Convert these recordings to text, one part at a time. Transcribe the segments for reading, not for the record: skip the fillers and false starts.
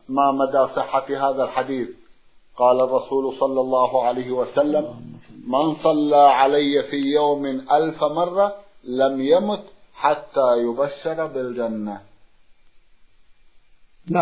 ما مدى صحة هذا الحديث؟ قال الرسول صلى الله عليه وسلم: من صلى علي في يوم 1000 مرة لم يمت حتى يبشر بالجنة. لا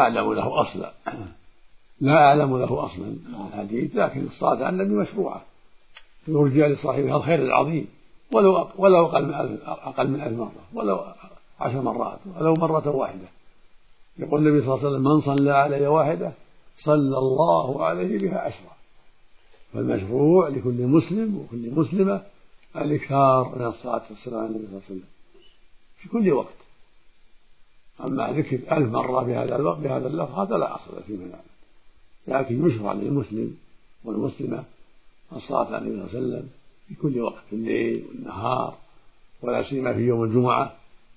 أعلم له أصلا الحديث، لكن الصلاة على النبي مشروعة يرجى لصاحبها الخير العظيم، ولو أقل من 1000 مرة، ولو 10 مرات، ولو مرة واحدة. يقول النبي صلى الله عليه وسلم: من صلى علي واحدة صلى الله عليه بها 10. فالمشروع لكل مسلم وكل مسلمة الإكثار من الصلاة والسلام على النبي صلى الله عليه وسلم في كل وقت. أما ذكر 1000 مرة بهذا اللفظ هذا لا أصل فيه من هذا، لكن يشرع للمسلم والمسلمة الصلاة على النبي صلى الله عليه وسلم في كل وقت، في الليل والنهار، ولا سيما في يوم الجمعة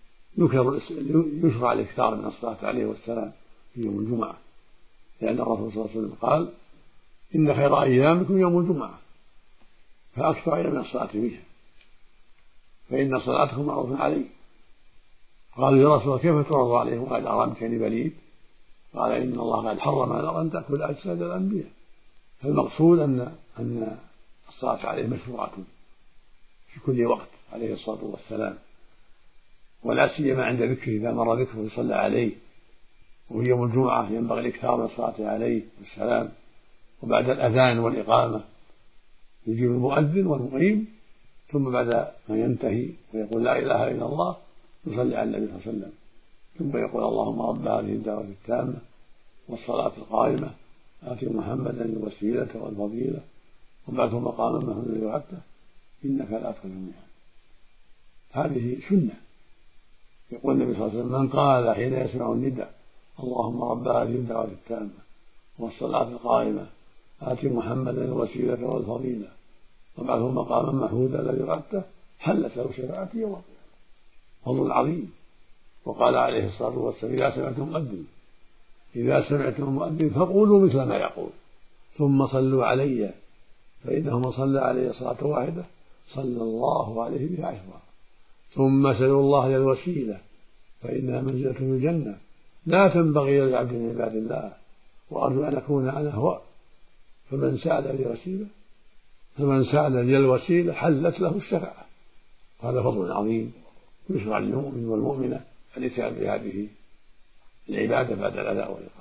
يشرع الإكثار من الصلاة عليه والسلام في يوم الجمعة، لأن الرسول صلى الله عليه وسلم قال: إن خير أيامكم يوم الجمعة، فأكثر من الصلاة فيها، فإن صلاتكم معروف عليه. قالوا: يا رسول الله كيف تعرض عليه وقد أرمتني بليد؟ قال: إن الله قد حرم على أن تأكل أجساد الأنبياء. فالمقصود أن الصلاة عليه مشروعة في كل وقت عليه الصلاة والسلام، ولا سيما عند ذكره، إذا مر ذكره يصلى عليه. وفي يوم الجمعة ينبغي الإكثار من الصلاة عليه والسلام، وبعد الأذان والإقامة يجيب المؤذن والمقيم، ثم بعد ما ينتهي ويقول: لا إله إلا الله، يصلي على النبي صلى الله عليه وسلم، ثم يقول: اللهم رب هذه الدعوة التامة والصلاة القائمة آت محمدا الوسيلة والفضيلة وابعثه مقاما محمودا وعدته إنك لا تخلف الميعاد. هذه سنة. يقول النبي صلى الله عليه وسلم: من قال حين يسمع النداء: اللهم رب هذه الدعوة التامة والصلاة القائمة آت محمدا الوسيلة والفضيلة وابعثه مقاما محمودا الذي وعدته، حلت له شفاعتي يوم القيامة. فضل عظيم. وقال عليه الصلاة والسلام: إذا سمعتم المؤذن فقولوا مثل ما يقول، ثم صلوا علي، فإنه من صلى علي صلاة واحدة صلى الله عليه بها 10. ثم سلوا الله الوسيلة، فإنها منزلة في الجنة لا تنبغي للعبد من عباد الله، وأرجو أن أكون أنا هو. فمن سأل لي الوسيلة حلت له الشفاعة. هذا فضل عظيم يشرع للمؤمن والمؤمنة الإتيان بهذه العبادة بعد الأداء والإقامة.